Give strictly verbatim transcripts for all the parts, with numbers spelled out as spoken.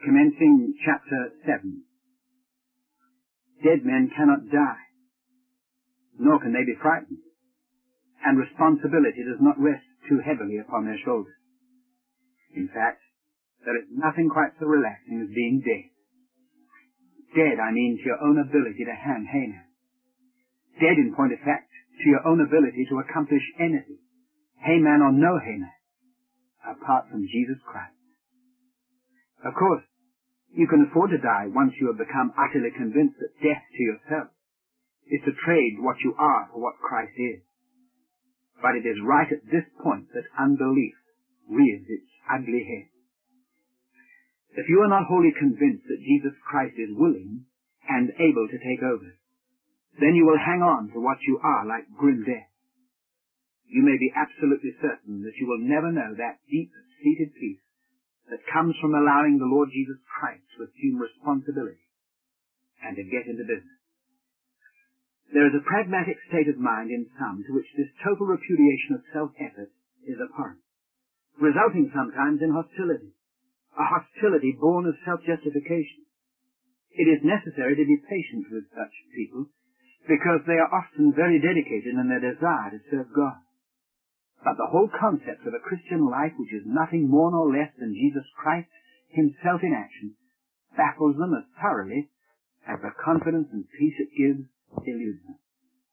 Commencing chapter seven. Dead men cannot die, nor can they be frightened, and responsibility does not rest too heavily upon their shoulders. In fact, there is nothing quite so relaxing as being dead. Dead, I mean, to your own ability to hang Haman. Dead, in point of fact, to your own ability to accomplish anything, Haman or no Haman, apart from Jesus Christ. Of course, you can afford to die once you have become utterly convinced that death to yourself is to trade what you are for what Christ is. But it is right at this point that unbelief rears its ugly head. If you are not wholly convinced that Jesus Christ is willing and able to take over, then you will hang on to what you are like grim death. You may be absolutely certain that you will never know that deep-seated peace that comes from allowing the Lord Jesus Christ to assume responsibility and to get into business. There is a pragmatic state of mind in some to which this total repudiation of self-effort is abhorrent, resulting sometimes in hostility, a hostility born of self-justification. It is necessary to be patient with such people because they are often very dedicated in their desire to serve God. But the whole concept of a Christian life, which is nothing more nor less than Jesus Christ himself in action, baffles them as thoroughly as the confidence and peace it gives eludes them.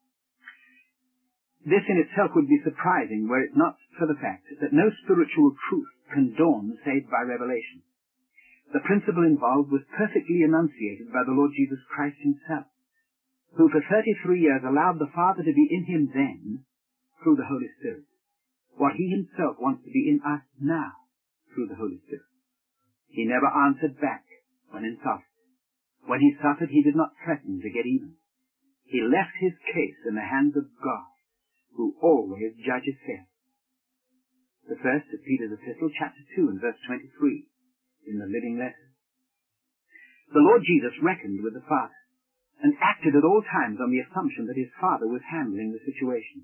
This in itself would be surprising were it not for the fact that no spiritual truth can dawn save by revelation. The principle involved was perfectly enunciated by the Lord Jesus Christ himself, who for thirty-three years allowed the Father to be in him then through the Holy Spirit, what he himself wants to be in us now through the Holy Spirit. He never answered back when insulted. When he suffered, he did not threaten to get even. He left his case in the hands of God, who always judges fair. The first of Peter's epistle, chapter two and verse twenty-three, in the Living Letters. The Lord Jesus reckoned with the Father, and acted at all times on the assumption that his Father was handling the situation,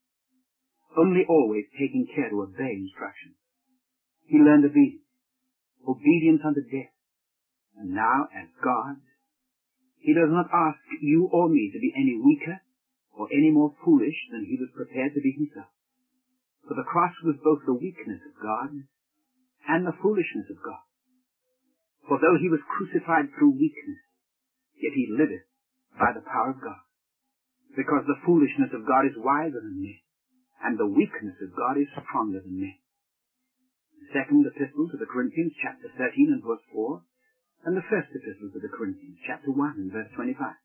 only always taking care to obey instructions. He learned obedience, obedience unto death. And now, as God, he does not ask you or me to be any weaker or any more foolish than he was prepared to be himself. For the cross was both the weakness of God and the foolishness of God. For though he was crucified through weakness, yet he liveth by the power of God. Because the foolishness of God is wiser than men, and the weakness of God is stronger than men. The second epistle to the Corinthians, chapter thirteen and verse four, and the first epistle to the Corinthians, chapter one and verse twenty-five.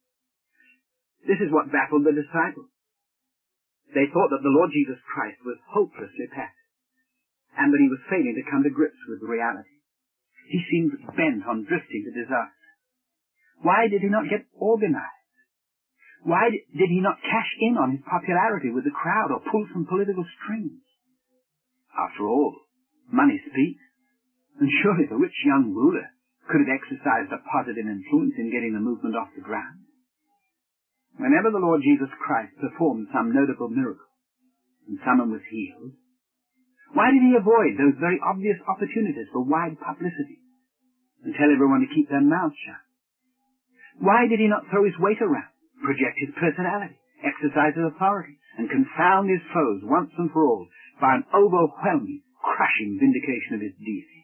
This is what baffled the disciples. They thought that the Lord Jesus Christ was hopelessly passive, and that he was failing to come to grips with reality. He seemed bent on drifting to disaster. Why did he not get organized? Why did he not cash in on his popularity with the crowd or pull some political strings? After all, money speaks, and surely the rich young ruler could have exercised a positive influence in getting the movement off the ground. Whenever the Lord Jesus Christ performed some notable miracle, and someone was healed, why did he avoid those very obvious opportunities for wide publicity and tell everyone to keep their mouths shut? Why did he not throw his weight around, project his personality, exercise his authority, and confound his foes once and for all by an overwhelming, crushing vindication of his deity?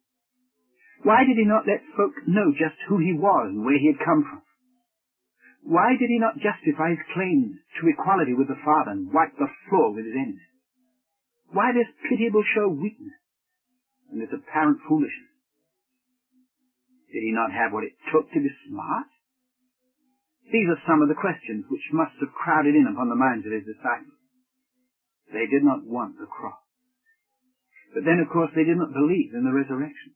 Why did he not let folk know just who he was and where he had come from? Why did he not justify his claims to equality with the Father and wipe the floor with his enemies? Why this pitiable show of weakness and this apparent foolishness? Did he not have what it took to be smart? These are some of the questions which must have crowded in upon the minds of his disciples. They did not want the cross. But then, of course, they did not believe in the resurrection.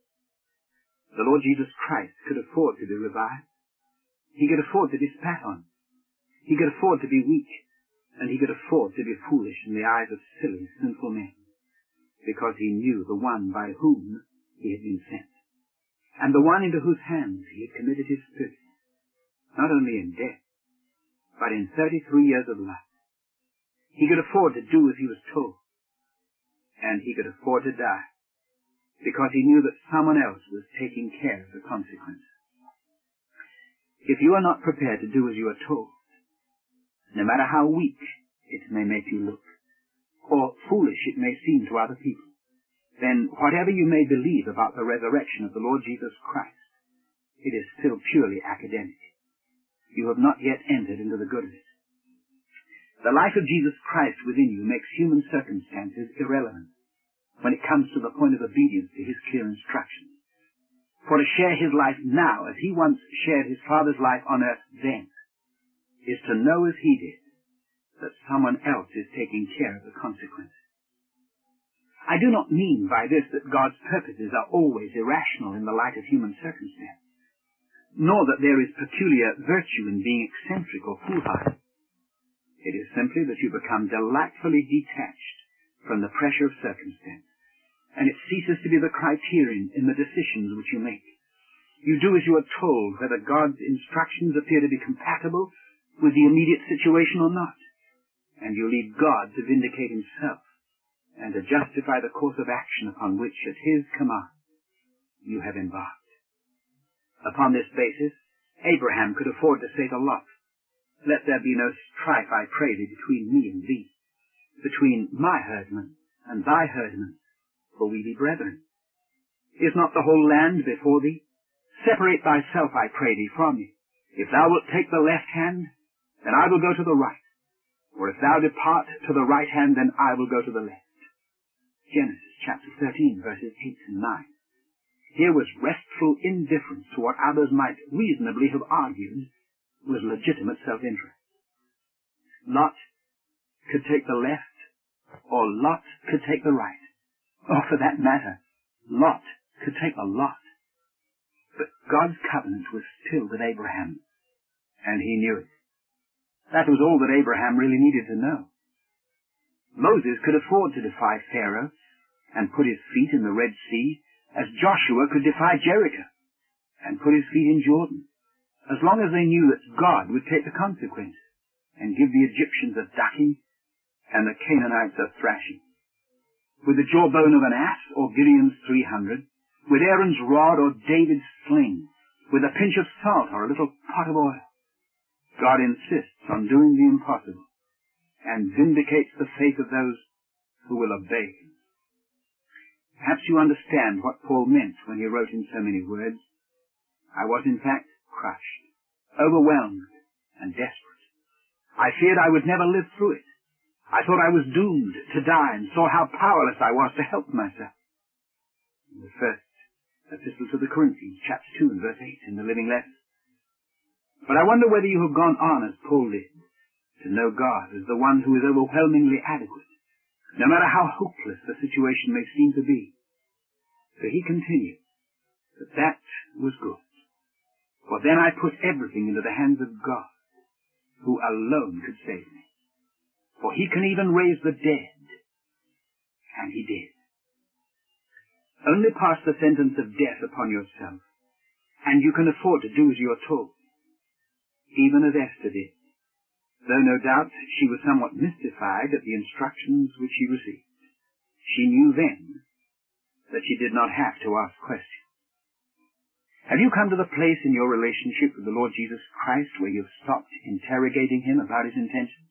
The Lord Jesus Christ could afford to be reviled. He could afford to be spat on. He could afford to be weak. And he could afford to be foolish in the eyes of silly, sinful men, because he knew the one by whom he had been sent, and the one into whose hands he had committed his spirit, not only in death, but in thirty-three years of life. He could afford to do as he was told, and he could afford to die because he knew that someone else was taking care of the consequences. If you are not prepared to do as you are told, no matter how weak it may make you look, or foolish it may seem to other people, then whatever you may believe about the resurrection of the Lord Jesus Christ, it is still purely academic. You have not yet entered into the good of it. The life of Jesus Christ within you makes human circumstances irrelevant when it comes to the point of obedience to his clear instructions. For to share his life now, as he once shared his Father's life on earth then, is to know as he did that someone else is taking care of the consequences. I do not mean by this that God's purposes are always irrational in the light of human circumstance, nor that there is peculiar virtue in being eccentric or foolhardy. It is simply that you become delightfully detached from the pressure of circumstance, and it ceases to be the criterion in the decisions which you make. You do as you are told, whether God's instructions appear to be compatible with the immediate situation or not, and you leave God to vindicate himself and to justify the course of action upon which, at his command, you have embarked. Upon this basis, Abraham could afford to say to Lot, "Let there be no strife, I pray thee, between me and thee, between my herdmen and thy herdmen, for we be brethren. Is not the whole land before thee? Separate thyself, I pray thee, from me. If thou wilt take the left hand, then I will go to the right. Or if thou depart to the right hand, then I will go to the left." Genesis chapter thirteen, verses eight and nine. Here was restful indifference to what others might reasonably have argued was legitimate self-interest. Lot could take the left, or Lot could take the right. Or for that matter, Lot could take a lot. But God's covenant was still with Abraham, and he knew it. That was all that Abraham really needed to know. Moses could afford to defy Pharaoh and put his feet in the Red Sea, as Joshua could defy Jericho and put his feet in Jordan, as long as they knew that God would take the consequences and give the Egyptians a ducking and the Canaanites a thrashing. With the jawbone of an ass or Gideon's three hundred, with Aaron's rod or David's sling, with a pinch of salt or a little pot of oil, God insists on doing the impossible and vindicates the faith of those who will obey him. Perhaps you understand what Paul meant when he wrote in so many words, "I was in fact crushed, overwhelmed, and desperate. I feared I would never live through it. I thought I was doomed to die and saw how powerless I was to help myself." In the first epistle to the Corinthians, chapter two and verse eight in the Living Letter. But I wonder whether you have gone on as Paul did, to know God as the one who is overwhelmingly adequate, no matter how hopeless the situation may seem to be. For he continued, "But that was good. For then I put everything into the hands of God, who alone could save me. For he can even raise the dead." And he did. Only pass the sentence of death upon yourself, and you can afford to do as you are told, even as Esther did, though no doubt she was somewhat mystified at the instructions which she received. She knew then that she did not have to ask questions. Have you come to the place in your relationship with the Lord Jesus Christ where you've stopped interrogating him about his intentions?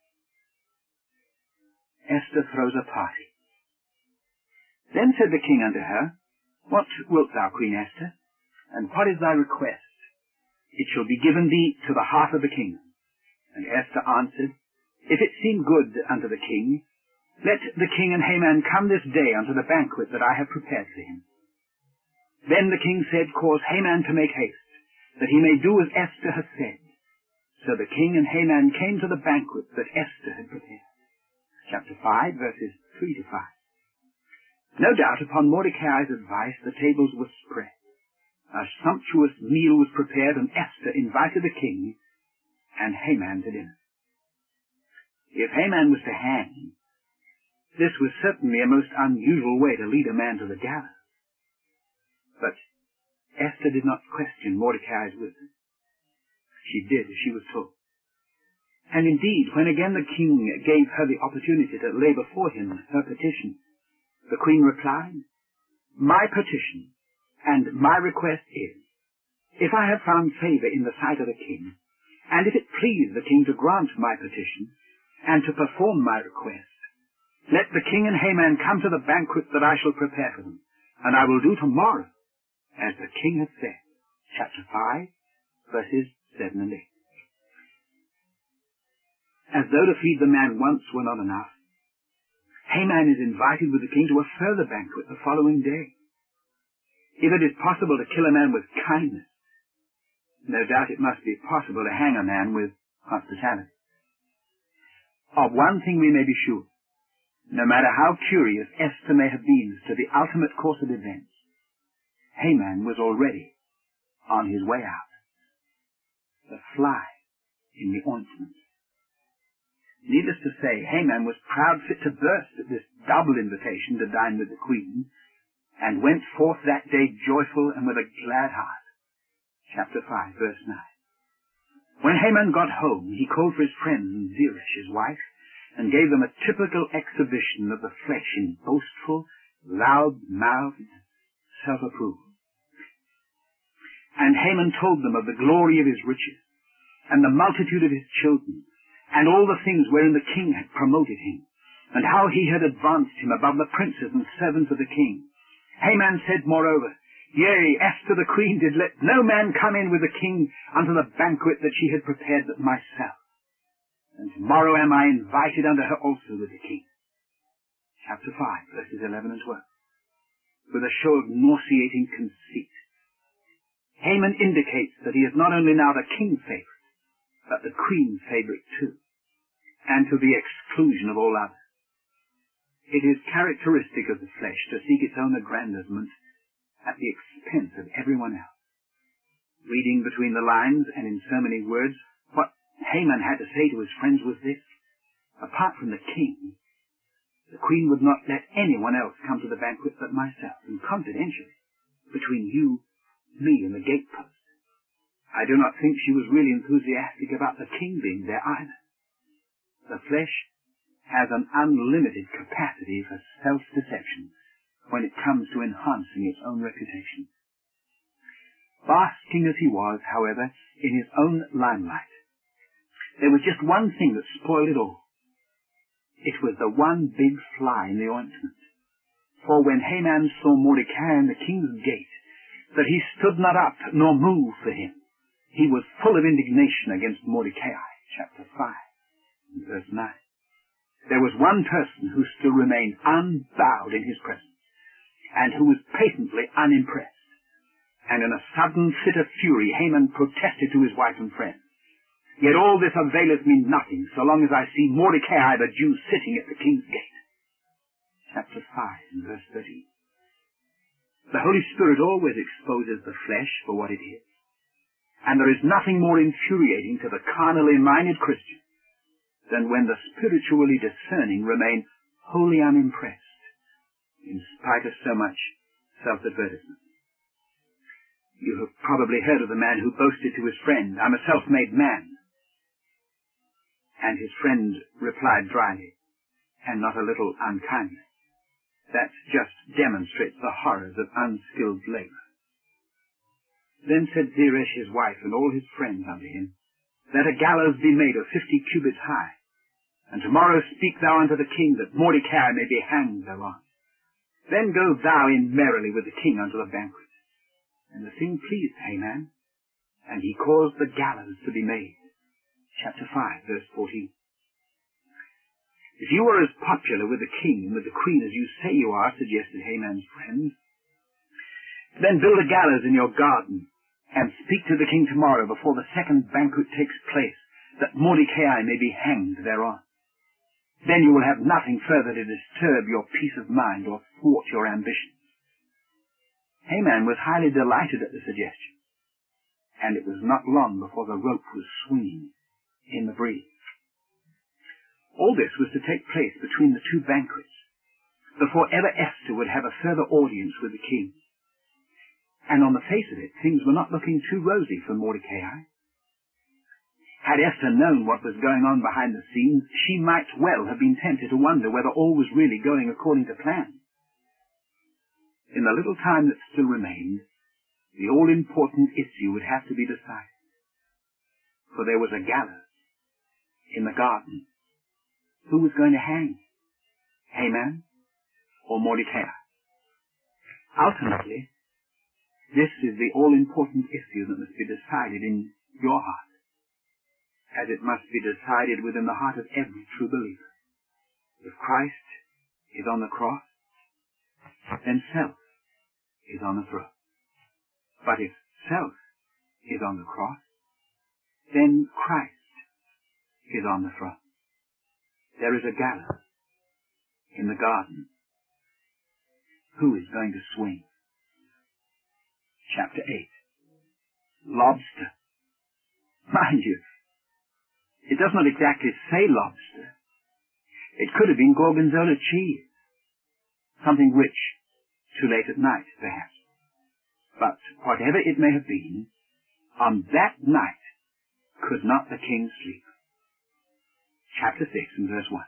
Esther throws a party. Then said the king unto her, "What wilt thou, Queen Esther? And what is thy request? It shall be given thee to the heart of the kingdom." And Esther answered, "If it seem good unto the king, let the king and Haman come this day unto the banquet that I have prepared for him." Then the king said, "Cause Haman to make haste, that he may do as Esther hath said." So the king and Haman came to the banquet that Esther had prepared. Chapter five, verses three to five. No doubt upon Mordecai's advice the tables were spread. A sumptuous meal was prepared, and Esther invited the king and Haman to dinner. If Haman was to hang, this was certainly a most unusual way to lead a man to the gallows. But Esther did not question Mordecai's wisdom. She did as she was told. And indeed, when again the king gave her the opportunity to lay before him her petition, the queen replied, My petition and my request is, if I have found favor in the sight of the king, and if it please the king to grant my petition, and to perform my request, let the king and Haman come to the banquet that I shall prepare for them, and I will do tomorrow as the king hath said. Chapter five, verses seven and eight. As though to feed the man once were not enough, Haman is invited with the king to a further banquet the following day. If it is possible to kill a man with kindness, no doubt it must be possible to hang a man with hospitality. Of one thing we may be sure, no matter how curious Esther may have been as to the ultimate course of events, Haman was already on his way out. The fly in the ointment. Needless to say, Haman was proud fit to burst at this double invitation to dine with the queen, and went forth that day joyful and with a glad heart. Chapter five, verse nine. When Haman got home, he called for his friend Zeresh, his wife, and gave them a typical exhibition of the flesh in boastful, loud-mouthed self-approval. And Haman told them of the glory of his riches, and the multitude of his children, and all the things wherein the king had promoted him, and how he had advanced him above the princes and servants of the king. Haman said, moreover, Yea, Esther the queen did let no man come in with the king unto the banquet that she had prepared but myself. And tomorrow am I invited unto her also with the king. Chapter five, verses eleven and twelve. With a show of nauseating conceit, Haman indicates that he is not only now the king's favorite, but the queen's favorite too, and to the exclusion of all others. It is characteristic of the flesh to seek its own aggrandizement at the expense of everyone else. Reading between the lines and in so many words, what Haman had to say to his friends was this: apart from the king, the queen would not let anyone else come to the banquet but myself, and confidentially, between you, me, and the gatepost. I do not think she was really enthusiastic about the king being there either. The flesh has an unlimited capacity for self-deception when it comes to enhancing its own reputation. Basking as he was, however, in his own limelight, there was just one thing that spoiled it all. It was the one big fly in the ointment. For when Haman saw Mordecai in the king's gate, that he stood not up nor moved for him, he was full of indignation against Mordecai. Chapter five, verse nine. There was one person who still remained unbowed in his presence, and who was patently unimpressed. And in a sudden fit of fury, Haman protested to his wife and friends, Yet all this availeth me nothing, so long as I see Mordecai the Jew sitting at the king's gate. Chapter five, verse thirteen. The Holy Spirit always exposes the flesh for what it is. And there is nothing more infuriating to the carnally minded Christian than when the spiritually discerning remain wholly unimpressed, in spite of so much self-advertisement. You have probably heard of the man who boasted to his friend, I'm a self-made man. And his friend replied dryly, and not a little unkindly, that just demonstrates the horrors of unskilled labor. Then said Zeresh his wife and all his friends unto him, Let a gallows be made of fifty cubits high, and tomorrow speak thou unto the king, that Mordecai may be hanged thereon. Then go thou in merrily with the king unto the banquet. And the thing pleased Haman, and he caused the gallows to be made. Chapter five, verse fourteen. If you are as popular with the king and with the queen as you say you are, suggested Haman's friends, then build a gallows in your garden, and speak to the king tomorrow before the second banquet takes place, that Mordecai may be hanged thereon. Then you will have nothing further to disturb your peace of mind or thwart your ambitions. Haman was highly delighted at the suggestion, and it was not long before the rope was swinging in the breeze. All this was to take place between the two banquets, before ever Esther would have a further audience with the king. And on the face of it, things were not looking too rosy for Mordecai. Had Esther known what was going on behind the scenes, she might well have been tempted to wonder whether all was really going according to plan. in the little time that still remained, the all-important issue would have to be decided. For there was a gallows in the garden. Who was going to hang? Haman or Mordecai? Ultimately, this is the all-important issue that must be decided in your heart, as it must be decided within the heart of every true believer. If Christ is on the cross, then self is on the throne. But if self is on the cross, then Christ is on the throne. There is a gallows in the garden. Who is going to swing? Chapter eight. Lobster. Mind you, it does not exactly say lobster. It could have been gorgonzola cheese. Something rich, too late at night, perhaps. But whatever it may have been, on that night could not the king sleep. Chapter six and verse one.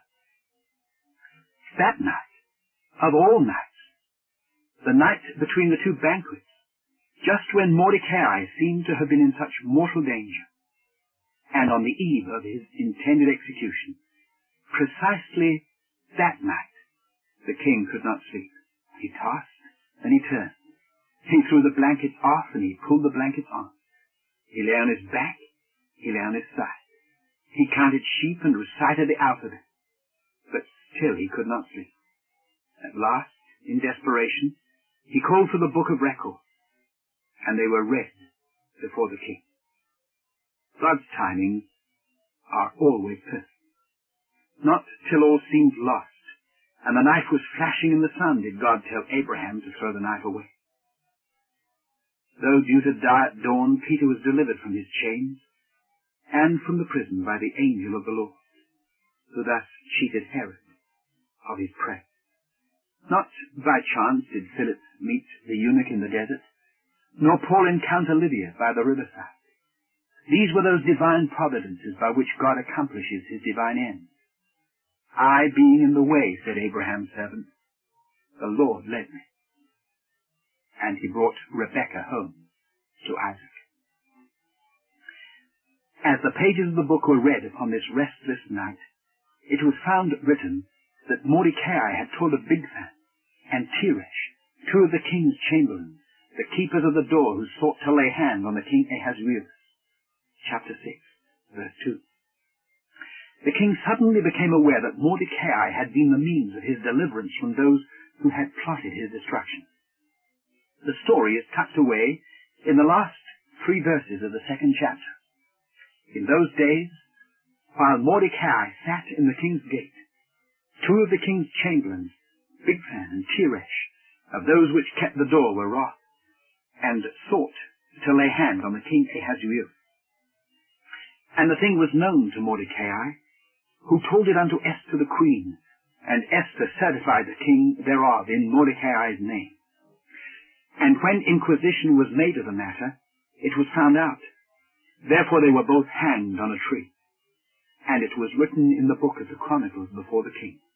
That night, of all nights, the night between the two banquets, just when Mordecai seemed to have been in such mortal danger, and on the eve of his intended execution, precisely that night, the king could not sleep. He tossed and he turned. He threw the blankets off and he pulled the blankets on. He lay on his back, he lay on his side. He counted sheep and recited the alphabet, but still he could not sleep. At last, in desperation, he called for the book of records, and they were read before the king. God's timings are always perfect. Not till all seemed lost, and the knife was flashing in the sun, did God tell Abraham to throw the knife away. Though due to die at dawn, Peter was delivered from his chains and from the prison by the angel of the Lord, who thus cheated Herod of his prey. Not by chance did Philip meet the eunuch in the desert, nor Paul encounter Lydia by the riverside. These were those divine providences by which God accomplishes his divine ends. I being in the way, said Abraham's servant, the Lord led me. And he brought Rebekah home to Isaac. As the pages of the book were read upon this restless night, it was found written that Mordecai had told of Bigthan and Teresh, two of the king's chamberlains, the keepers of the door who sought to lay hand on the king Ahasuerus. Chapter six, verse two. The king suddenly became aware that Mordecai had been the means of his deliverance from those who had plotted his destruction. The story is tucked away in the last three verses of the second chapter. In those days, while Mordecai sat in the king's gate, two of the king's chamberlains, Bigthan and Teresh, of those which kept the door, were wroth, and sought to lay hand on the king Ahasuerus. And the thing was known to Mordecai, who told it unto Esther the queen, and Esther certified the king thereof in Mordecai's name. And when inquisition was made of the matter, it was found out. Therefore they were both hanged on a tree. And it was written in the book of the Chronicles before the king.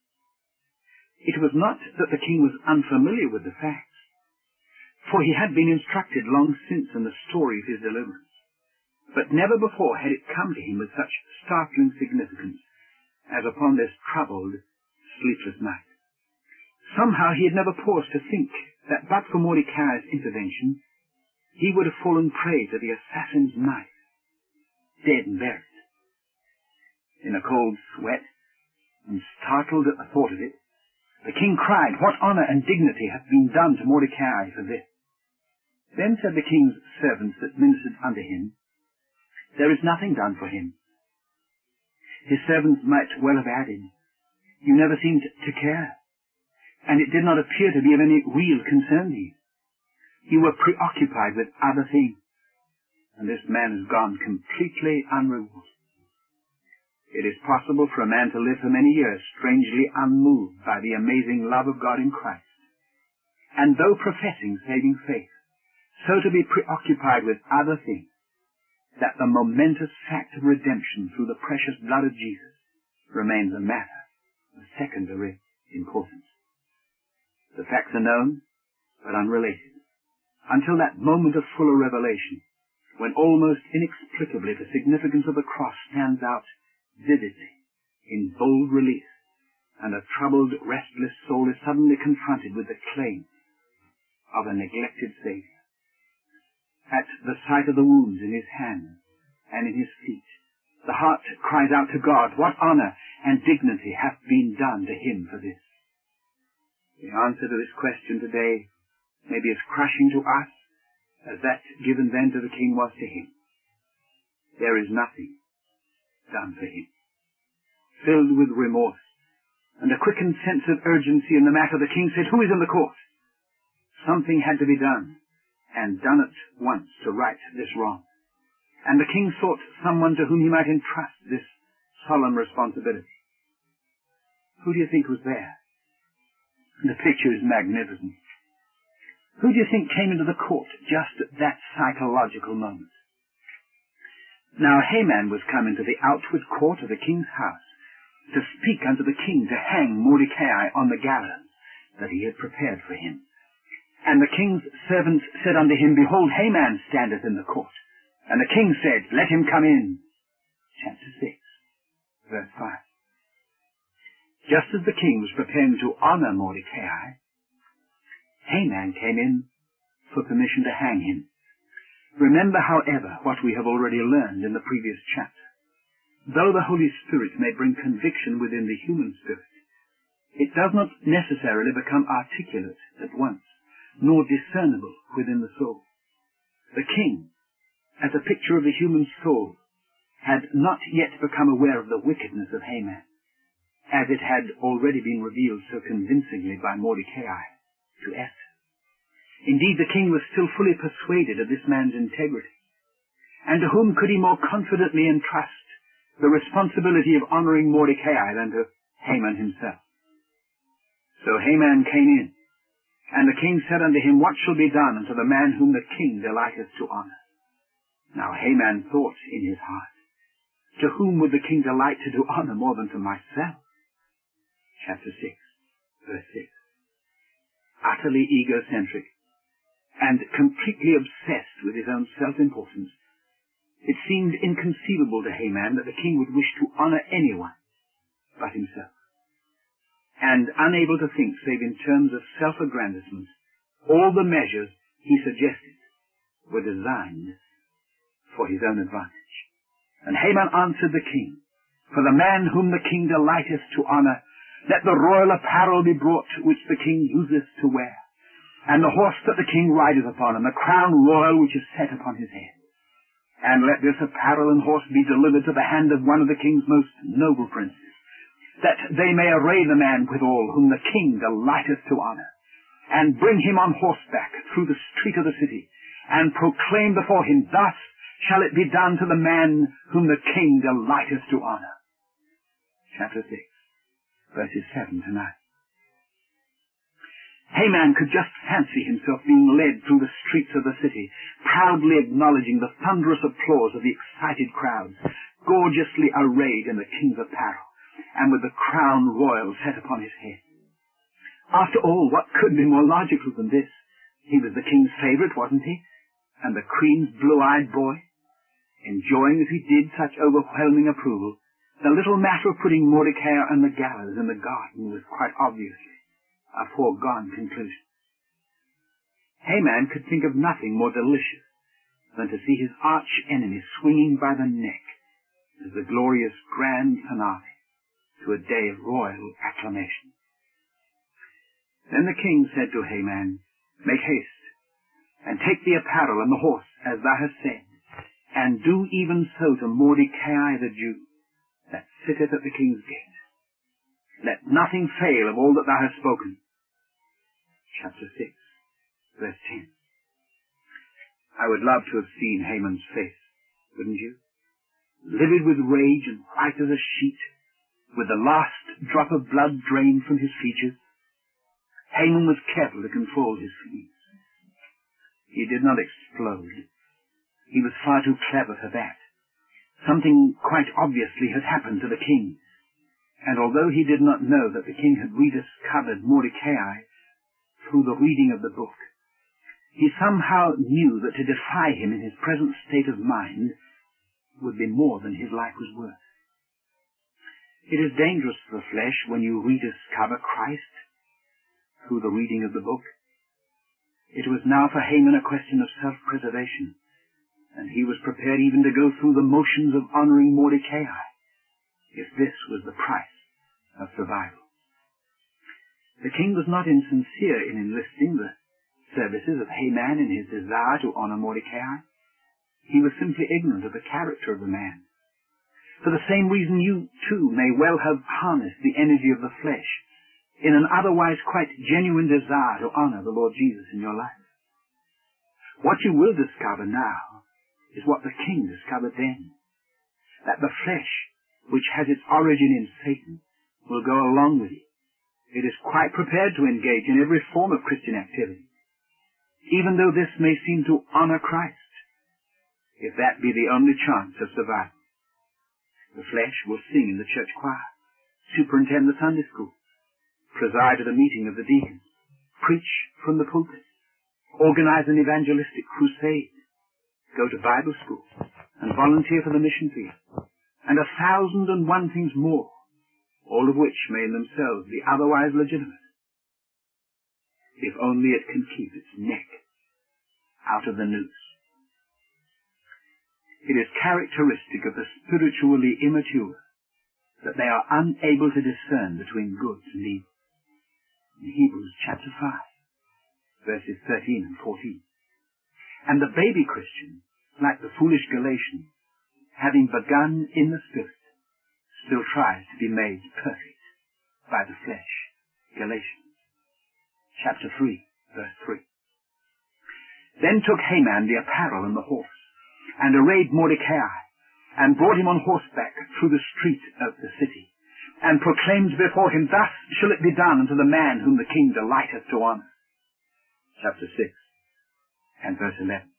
It was not that the king was unfamiliar with the facts, for he had been instructed long since in the story of his deliverance. But never before had it come to him with such startling significance as upon this troubled, sleepless night. Somehow he had never paused to think that but for Mordecai's intervention, he would have fallen prey to the assassin's knife, dead and buried. In a cold sweat, and startled at the thought of it, the king cried, "What honor and dignity hath been done to Mordecai for this?" Then said the king's servants that ministered unto him, "There is nothing done for him." His servants might well have added, "You never seemed to care, and it did not appear to be of any real concern to you. You were preoccupied with other things, and this man has gone completely unrewarded." It is possible for a man to live for many years strangely unmoved by the amazing love of God in Christ, and though professing saving faith, so to be preoccupied with other things, that the momentous fact of redemption through the precious blood of Jesus remains a matter of secondary importance. The facts are known, but unrelated, until that moment of fuller revelation, when almost inexplicably the significance of the cross stands out vividly, in bold relief, and a troubled, restless soul is suddenly confronted with the claim of a neglected Savior. At the sight of the wounds in his hands and in his feet, the heart cries out to God, what honor and dignity hath been done to him for this? The answer to this question today may be as crushing to us as that given then to the king was to him. There is nothing done for him. Filled with remorse and a quickened sense of urgency in the matter, the king said, who is in the court? Something had to be done, and done at once to right this wrong. And the king sought someone to whom he might entrust this solemn responsibility. Who do you think was there? The picture is magnificent. Who do you think came into the court just at that psychological moment? Now Haman was come into the outward court of the king's house to speak unto the king to hang Mordecai on the gallows that he had prepared for him. And the king's servants said unto him, behold, Haman standeth in the court. And the king said, let him come in. Chapter six, verse five. Just as the king was preparing to honor Mordecai, Haman came in for permission to hang him. Remember, however, what we have already learned in the previous chapter. Though the Holy Spirit may bring conviction within the human spirit, it does not necessarily become articulate at once, nor discernible within the soul. The king, as a picture of the human soul, had not yet become aware of the wickedness of Haman, as it had already been revealed so convincingly by Mordecai to Esther. Indeed, the king was still fully persuaded of this man's integrity. And to whom could he more confidently entrust the responsibility of honoring Mordecai than to Haman himself? So Haman came in, and the king said unto him, what shall be done unto the man whom the king delighteth to honor? Now Haman thought in his heart, to whom would the king delight to do honor more than to myself? Chapter six, verse six. Utterly egocentric and completely obsessed with his own self-importance, it seemed inconceivable to Haman that the king would wish to honor anyone but himself. And unable to think save in terms of self-aggrandizement, all the measures he suggested were designed for his own advantage. And Haman answered the king, for the man whom the king delighteth to honor, let the royal apparel be brought which the king useth to wear, and the horse that the king rideth upon, and the crown royal which is set upon his head. And let this apparel and horse be delivered to the hand of one of the king's most noble princes, that they may array the man withal whom the king delighteth to honor, and bring him on horseback through the street of the city, and proclaim before him, thus shall it be done to the man whom the king delighteth to honor. Chapter six, verses seven to nine. Haman could just fancy himself being led through the streets of the city, proudly acknowledging the thunderous applause of the excited crowds, gorgeously arrayed in the king's apparel, and with the crown royal set upon his head. After all, what could be more logical than this? He was the king's favorite, wasn't he? And the queen's blue-eyed boy? Enjoying as he did such overwhelming approval, the little matter of putting Mordecai on the gallows in the garden was quite obviously a foregone conclusion. Haman could think of nothing more delicious than to see his arch-enemy swinging by the neck as the glorious grand finale to a day of royal acclamation. Then the king said to Haman, make haste, and take the apparel and the horse, as thou hast said, and do even so to Mordecai the Jew, that sitteth at the king's gate. Let nothing fail of all that thou hast spoken. Chapter six, verse ten. I would love to have seen Haman's face, wouldn't you? Livid with rage and white as a sheet, with the last drop of blood drained from his features. Haman was careful to control his feelings. He did not explode. He was far too clever for that. Something quite obviously had happened to the king, and although he did not know that the king had rediscovered Mordecai, through the reading of the book, he somehow knew that to defy him in his present state of mind would be more than his life was worth. It is dangerous for the flesh when you rediscover Christ through the reading of the book. It was now for Haman a question of self-preservation, and he was prepared even to go through the motions of honoring Mordecai, if this was the price of survival. The king was not insincere in enlisting the services of Haman in his desire to honor Mordecai. He was simply ignorant of the character of the man. For the same reason you, too, may well have harnessed the energy of the flesh in an otherwise quite genuine desire to honor the Lord Jesus in your life. What you will discover now is what the king discovered then, that the flesh, which has its origin in Satan, will go along with you. It is quite prepared to engage in every form of Christian activity, even though this may seem to honor Christ, if that be the only chance of survival. The flesh will sing in the church choir, superintend the Sunday school, preside at a meeting of the deacons, preach from the pulpit, organize an evangelistic crusade, go to Bible school, and volunteer for the mission field, and a thousand and one things more, all of which may in themselves be otherwise legitimate, if only it can keep its neck out of the noose. It is characteristic of the spiritually immature that they are unable to discern between good and evil. In Hebrews chapter five, verses thirteen and fourteen. And the baby Christian, like the foolish Galatians, having begun in the Spirit, still tries to be made perfect by the flesh. Galatians chapter three, verse three. Then took Haman the apparel and the horse, and arrayed Mordecai, and brought him on horseback through the street of the city, and proclaimed before him, Thus shall it be done unto the man whom the king delighteth to honor. Chapter six and verse eleven.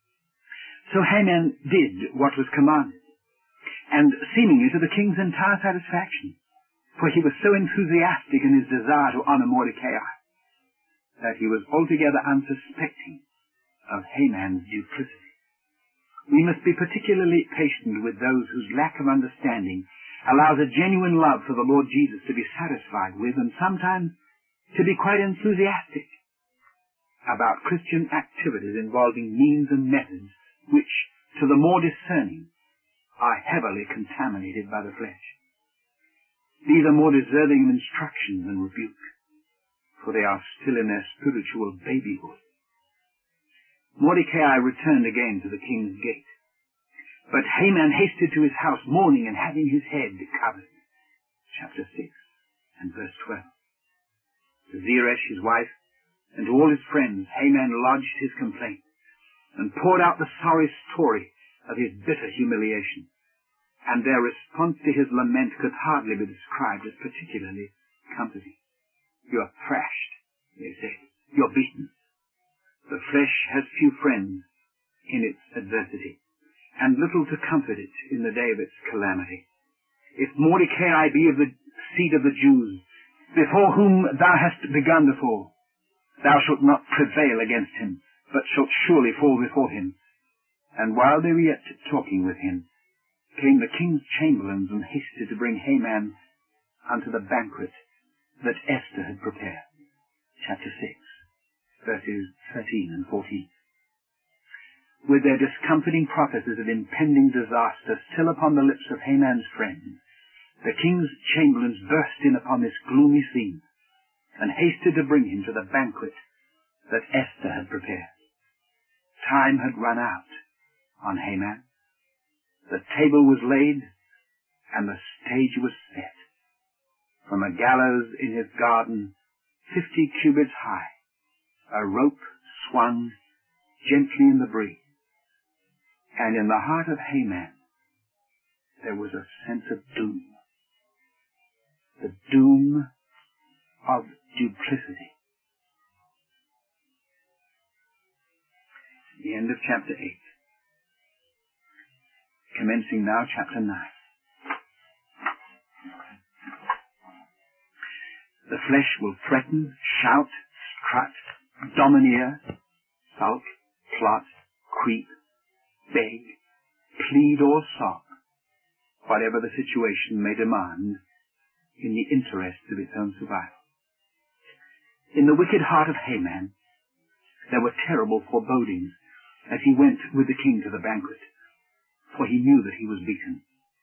So Haman did what was commanded, and seemingly to the king's entire satisfaction, for he was so enthusiastic in his desire to honor Mordecai, that he was altogether unsuspecting of Haman's duplicity. We must be particularly patient with those whose lack of understanding allows a genuine love for the Lord Jesus to be satisfied with, and sometimes to be quite enthusiastic about Christian activities involving means and methods which, to the more discerning, are heavily contaminated by the flesh. These are more deserving of instruction than rebuke, for they are still in their spiritual babyhood. Mordecai returned again to the king's gate, but Haman hasted to his house mourning and having his head covered. Chapter six and verse twelve. To Zeresh his wife and to all his friends Haman lodged his complaint and poured out the sorry story of his bitter humiliation, and their response to his lament could hardly be described as particularly comforting. You are thrashed, they said. You are beaten. The flesh has few friends in its adversity, and little to comfort it in the day of its calamity. If Mordecai be of the seed of the Jews, before whom thou hast begun to fall, thou shalt not prevail against him, but shalt surely fall before him. And while they were yet talking with him, came the king's chamberlains and hasted to bring Haman unto the banquet that Esther had prepared. Chapter six. Verses thirteen and fourteen. With their discomforting prophecies of impending disaster still upon the lips of Haman's friends, the king's chamberlains burst in upon this gloomy scene, and hasted to bring him to the banquet that Esther had prepared. Time had run out on Haman. The table was laid, and the stage was set. From a gallows in his garden, fifty cubits high, a rope swung gently in the breeze, and in the heart of Haman there was a sense of doom, the doom of duplicity. The end of chapter eight. Commencing now chapter nine. The flesh will threaten, shout, strut, domineer, sulk, plot, creep, beg, plead or sob, whatever the situation may demand, in the interest of its own survival. In the wicked heart of Haman, there were terrible forebodings as he went with the king to the banquet, for he knew that he was beaten.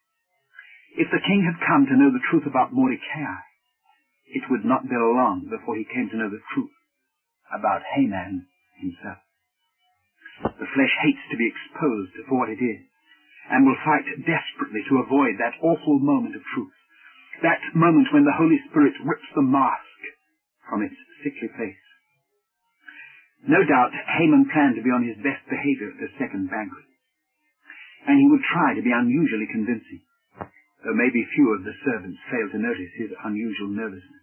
If the king had come to know the truth about Mordecai, it would not be long before he came to know the truth about Haman himself. The flesh hates to be exposed for what it is, and will fight desperately to avoid that awful moment of truth, that moment when the Holy Spirit rips the mask from its sickly face. No doubt Haman planned to be on his best behavior at the second banquet, and he would try to be unusually convincing, though maybe few of the servants failed to notice his unusual nervousness.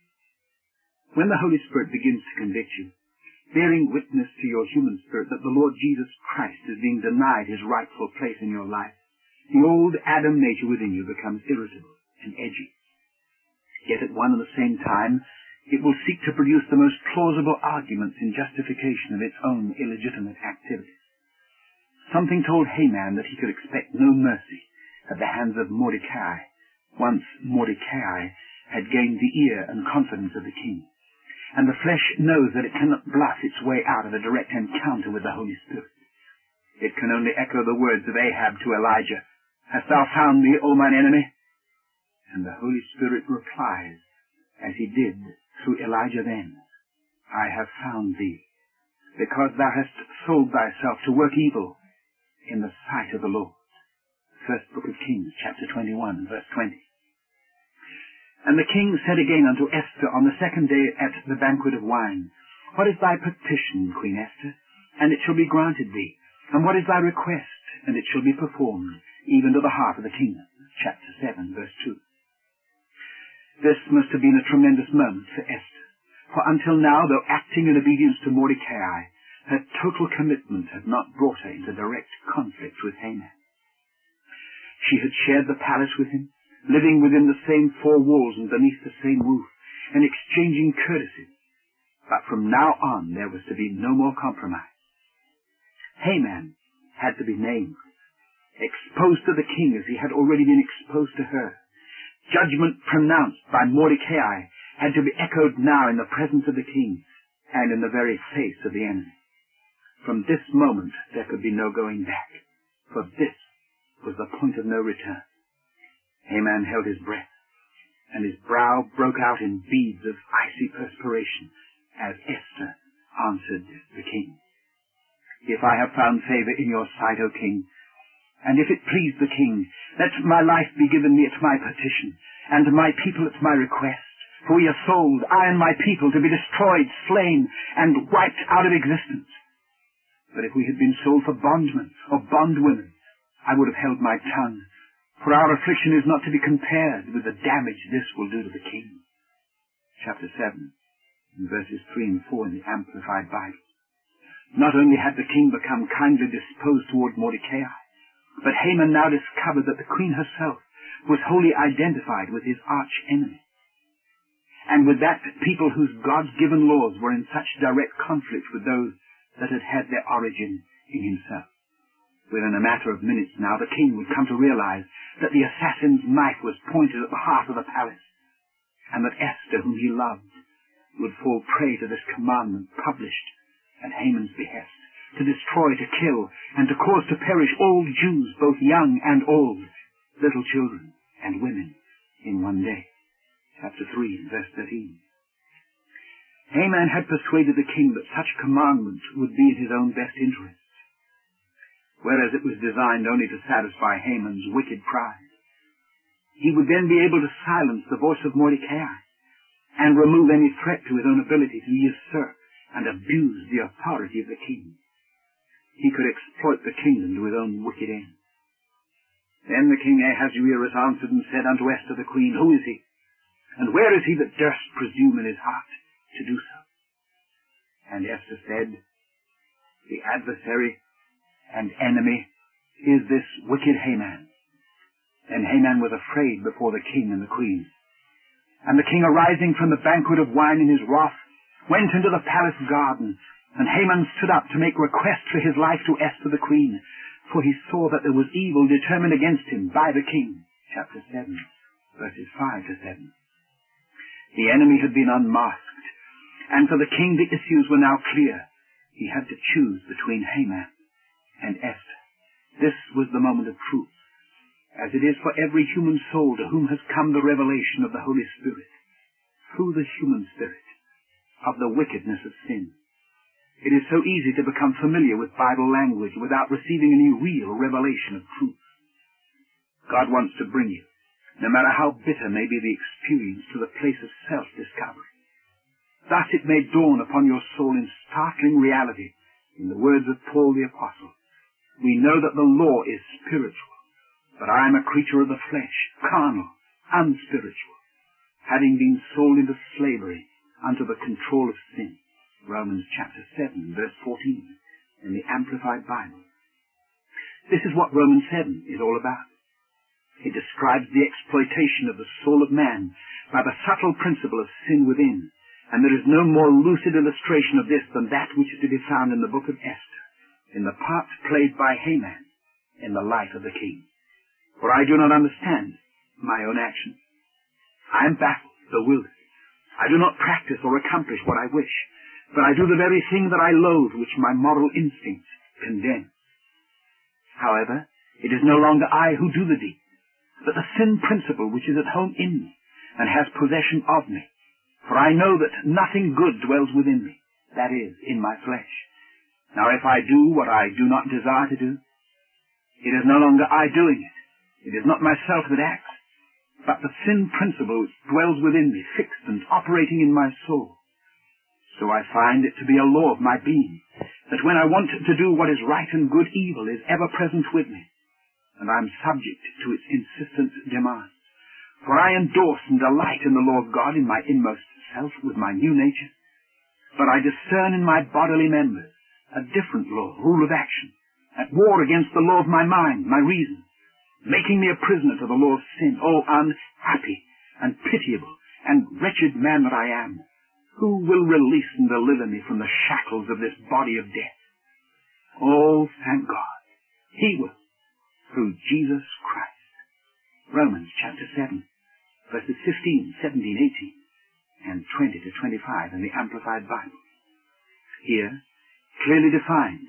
When the Holy Spirit begins to convict you, bearing witness to your human spirit that the Lord Jesus Christ is being denied his rightful place in your life, the old Adam nature within you becomes irritable and edgy. Yet at one and the same time, it will seek to produce the most plausible arguments in justification of its own illegitimate activities. Something told Haman that he could expect no mercy at the hands of Mordecai, once Mordecai had gained the ear and confidence of the king. And the flesh knows that it cannot bluff its way out of a direct encounter with the Holy Spirit. It can only echo the words of Ahab to Elijah, "Hast thou found me, O mine enemy?" And the Holy Spirit replies, as he did through Elijah then, "I have found thee, because thou hast sold thyself to work evil in the sight of the Lord." First Book of Kings, chapter twenty-one, verse twenty. And the king said again unto Esther on the second day at the banquet of wine, "What is thy petition, Queen Esther? And it shall be granted thee. And what is thy request? And it shall be performed, even to the heart of the kingdom." Chapter seven, verse two. This must have been a tremendous moment for Esther, for until now, though acting in obedience to Mordecai, her total commitment had not brought her into direct conflict with Haman. She had shared the palace with him, living within the same four walls and beneath the same roof, and exchanging courtesies. But from now on there was to be no more compromise. Haman had to be named, exposed to the king as he had already been exposed to her. Judgment pronounced by Mordecai had to be echoed now in the presence of the king and in the very face of the enemy. From this moment there could be no going back, for this was the point of no return. Haman held his breath, and his brow broke out in beads of icy perspiration as Esther answered the king. "If I have found favor in your sight, O king, and if it please the king, let my life be given me at my petition, and my people at my request. For we are sold, I and my people, to be destroyed, slain, and wiped out of existence. But if we had been sold for bondmen or bondwomen, I would have held my tongue, for our affliction is not to be compared with the damage this will do to the king." Chapter seven, verses three and four in the Amplified Bible. Not only had the king become kindly disposed toward Mordecai, but Haman now discovered that the queen herself was wholly identified with his arch-enemy, and with that people whose God-given laws were in such direct conflict with those that had had their origin in himself. Within a matter of minutes now, the king would come to realize that the assassin's knife was pointed at the heart of the palace, and that Esther, whom he loved, would fall prey to this commandment published at Haman's behest, to destroy, to kill, and to cause to perish all Jews, both young and old, little children and women, in one day. Chapter three, verse thirteen. Haman had persuaded the king that such commandment would be in his own best interests, whereas it was designed only to satisfy Haman's wicked pride. He would then be able to silence the voice of Mordecai and remove any threat to his own ability to usurp and abuse the authority of the king. He could exploit the kingdom to his own wicked end. Then the king Ahasuerus answered and said unto Esther the queen, "Who is he? And where is he that durst presume in his heart to do so?" And Esther said, "The adversary and enemy is this wicked Haman." And Haman was afraid before the king and the queen. And the king, arising from the banquet of wine in his wrath, went into the palace garden, and Haman stood up to make request for his life to Esther the queen, for he saw that there was evil determined against him by the king. Chapter seven, verses five to seven. The enemy had been unmasked, and for the king the issues were now clear. He had to choose between Haman and Esther. This was the moment of truth, as it is for every human soul to whom has come the revelation of the Holy Spirit, through the human spirit, of the wickedness of sin. It is so easy to become familiar with Bible language without receiving any real revelation of truth. God wants to bring you, no matter how bitter may be the experience, to the place of self-discovery. Thus it may dawn upon your soul in startling reality, in the words of Paul the Apostle, "We know that the law is spiritual, but I am a creature of the flesh, carnal, unspiritual, having been sold into slavery unto the control of sin." Romans chapter seven, verse fourteen, in the Amplified Bible. This is what Romans seven is all about. It describes the exploitation of the soul of man by the subtle principle of sin within, and there is no more lucid illustration of this than that which is to be found in the book of Esther, in the part played by Haman in the life of the king. For I do not understand my own actions. I am baffled, bewildered. I do not practice or accomplish what I wish, but I do the very thing that I loathe, which my moral instincts condemn. However, it is no longer I who do the deed, but the sin principle which is at home in me and has possession of me. For I know that nothing good dwells within me, that is, in my flesh. Now if I do what I do not desire to do, it is no longer I doing it. It is not myself that acts, but the sin principle which dwells within me, fixed and operating in my soul. So I find it to be a law of my being, that when I want to do what is right and good, evil is ever present with me, and I am subject to its insistent demands. For I endorse and delight in the law of God in my inmost self with my new nature, but I discern in my bodily members a different law, rule of action, at war against the law of my mind, my reason, making me a prisoner to the law of sin. Oh, unhappy and pitiable and wretched man that I am! Who will release and deliver me from the shackles of this body of death? Oh, thank God, He will, through Jesus Christ. Romans chapter seven, verses fifteen, seventeen, eighteen, and twenty to twenty-five in the Amplified Bible. Here, clearly defined,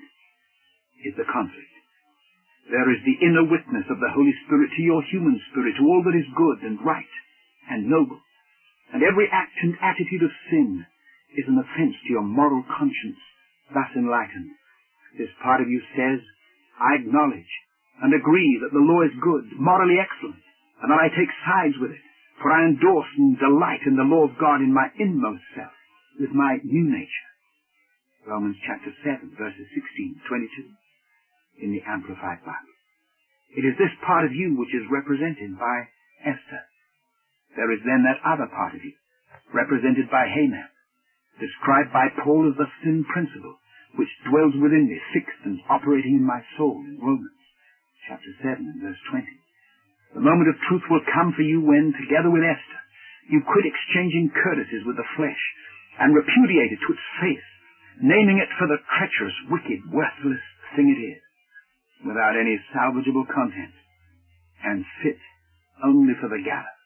is the conflict. There is the inner witness of the Holy Spirit to your human spirit, to all that is good and right and noble. And every act and attitude of sin is an offense to your moral conscience, thus enlightened. This part of you says, I acknowledge and agree that the law is good, morally excellent, and that I take sides with it, for I endorse and delight in the law of God in my inmost self, with my new nature. Romans chapter seven, verses sixteen, twenty-two, in the Amplified Bible. It is this part of you which is represented by Esther. There is then that other part of you, represented by Haman, described by Paul as the sin principle, which dwells within me, fixed and operating in my soul, in Romans chapter seven and verse twenty. The moment of truth will come for you when, together with Esther, you quit exchanging courtesies with the flesh and repudiate it to its face, naming it for the treacherous, wicked, worthless thing it is, without any salvageable content, and fit only for the gallows.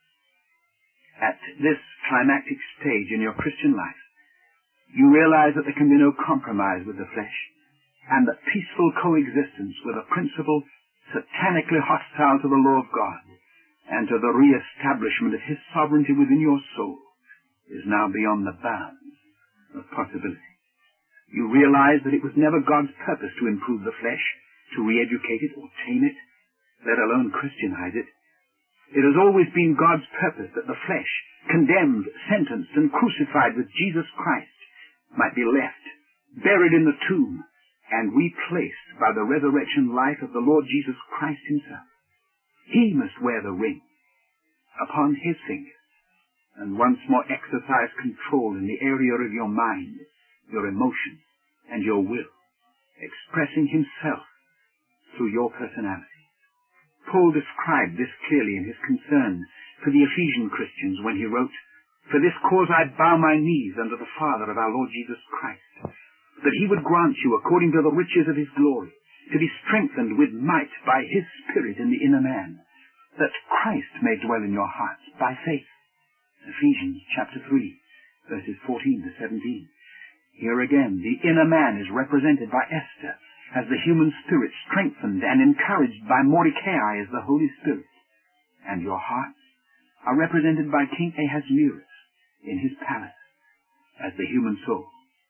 At this climactic stage in your Christian life, you realize that there can be no compromise with the flesh, and that peaceful coexistence with a principle satanically hostile to the law of God and to the re-establishment of His sovereignty within your soul is now beyond the bounds of possibility. You realize that it was never God's purpose to improve the flesh, to re-educate it or tame it, let alone Christianize it. It has always been God's purpose that the flesh, condemned, sentenced, and crucified with Jesus Christ, might be left, buried in the tomb, and replaced by the resurrection life of the Lord Jesus Christ Himself. He must wear the ring upon His finger, and once more exercise control in the area of your mind, your emotions, and your will, expressing Himself through your personality. Paul described this clearly in his concern for the Ephesian Christians when he wrote, For this cause I bow my knees unto the Father of our Lord Jesus Christ, that he would grant you, according to the riches of his glory, to be strengthened with might by his Spirit in the inner man, that Christ may dwell in your hearts by faith. Ephesians chapter three, verses fourteen to seventeen. Here again, the inner man is represented by Esther as the human spirit, strengthened and encouraged by Mordecai as the Holy Spirit. And your hearts are represented by King Ahasuerus in his palace as the human soul.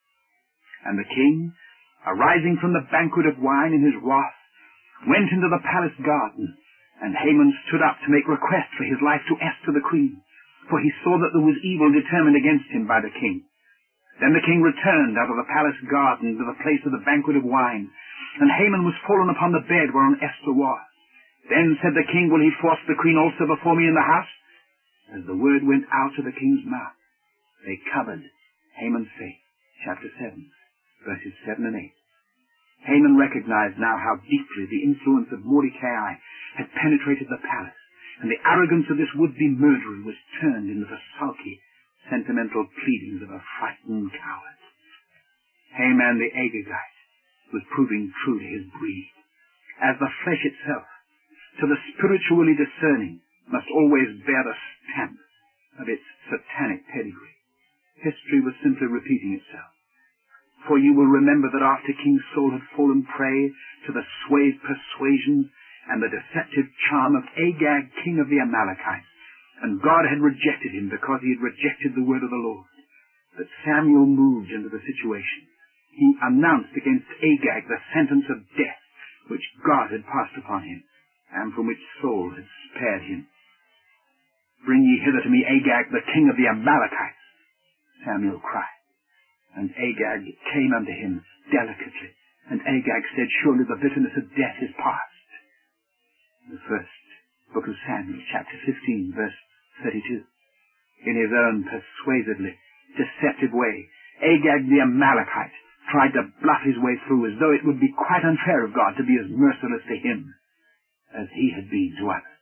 And the king, arising from the banquet of wine in his wrath, went into the palace garden, and Haman stood up to make request for his life to Esther the queen, for he saw that there was evil determined against him by the king. Then the king returned out of the palace garden to the place of the banquet of wine, and Haman was fallen upon the bed whereon Esther was. Then said the king, Will he force the queen also before me in the house? As the word went out of the king's mouth, they covered Haman's face. Chapter seven, verses seven and eight. Haman recognized now how deeply the influence of Mordecai had penetrated the palace, and the arrogance of this would-be murderer was turned into the sulky, sentimental pleadings of a frightened coward. Haman the Agagite was proving true to his breed, as the flesh itself, to the spiritually discerning, must always bear the stamp of its satanic pedigree. History was simply repeating itself. For you will remember that after King Saul had fallen prey to the swayed persuasions and the deceptive charm of Agag, king of the Amalekites, and God had rejected him because he had rejected the word of the Lord, that Samuel moved into the situation. He announced against Agag the sentence of death which God had passed upon him, and from which Saul had spared him. Bring ye hither to me Agag, the king of the Amalekites, Samuel cried. And Agag came unto him delicately, and Agag said, Surely the bitterness of death is past. The first book of Samuel, chapter fifteen, verse thirty-two. In his own persuasively deceptive way, Agag the Amalekite tried to bluff his way through as though it would be quite unfair of God to be as merciless to him as he had been to others.